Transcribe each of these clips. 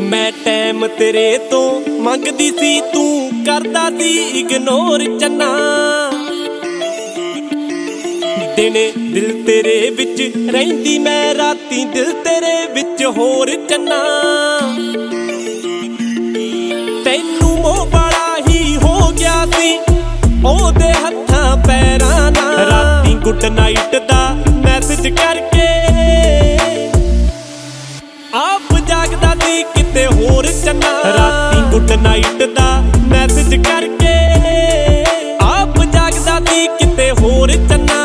मैं टाइम तेरे तो मंगदी सी तू करदा सी इग्नोर चन्ना। दिने दिल तेरे विच रहिंदी मैं राती दिल तेरे विच होर चन्ना। तैनू मोह बड़ा ही हो गया सी ओदे हत्थां पैरां नाल। राती गुड नाइट दा मैसेज करके आप जागदा सी किते होर चन्ना। राती गुड नाइट दा मैसेज करके आप जागदा सी किते होर चन्ना।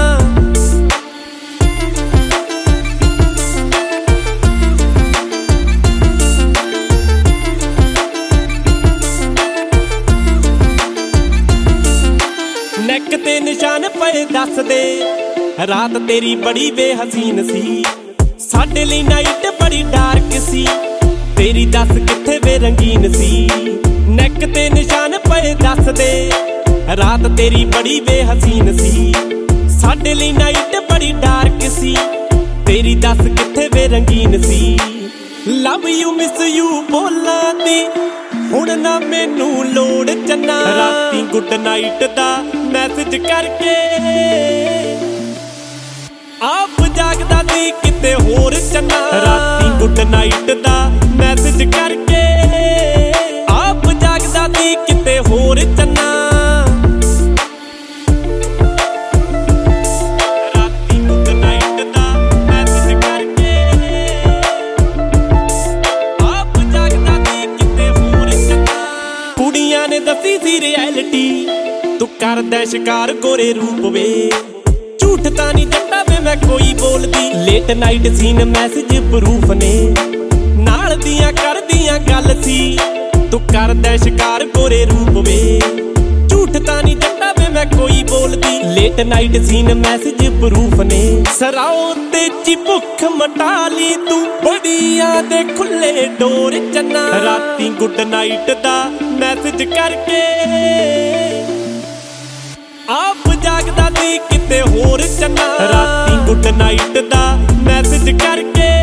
नैक ते निशान पए दस दे रात तेरी बड़ी बेहसीन सी। साडे लई नाइट बड़ी डार्क सी तेरी दस किथे वे रंगीन सी। नैक ते निशान पए दस दे रात तेरी बड़ी बेहसीन सी। साडे लई नाइट बड़ी डार्क सी तेरी दस किथे वे रंगीन सी। लव यू मिस यू बोलां दी हुण ना मैनू लोड़ चन्ना। राती गुड नाइट दा मैसेज करके आप जागदा सी किते होर चन्ना। राती गुड नाइट दा मैसेज करके आप जागदा सी किते होर चन्ना। राती गुड नाइट दा मैसेज करके आप जागदा सी किते होर चन्ना। कुड़ियां ने दसी सी रियलिटी तू करदा शिकार गोरे रूप वे। झूठ तां नहीं जट्टा वे मैं कोई बोलदी late night seen message proof ने नाल दियां कर दियां गल सी। तू करदा शिकार गोरे रूप वे। झूठ तां नहीं जट्टा वे मैं कोई बोलदी late night seen message proof ने। सराओ ते ची भुख मटा ली तू बड़ियां दे खुले डोर चन्ना। राती गुड नाइट दा मैसेज करके आप जागदा सी किते होर चन्ना। राती गुड नाइट दा मैसेज करके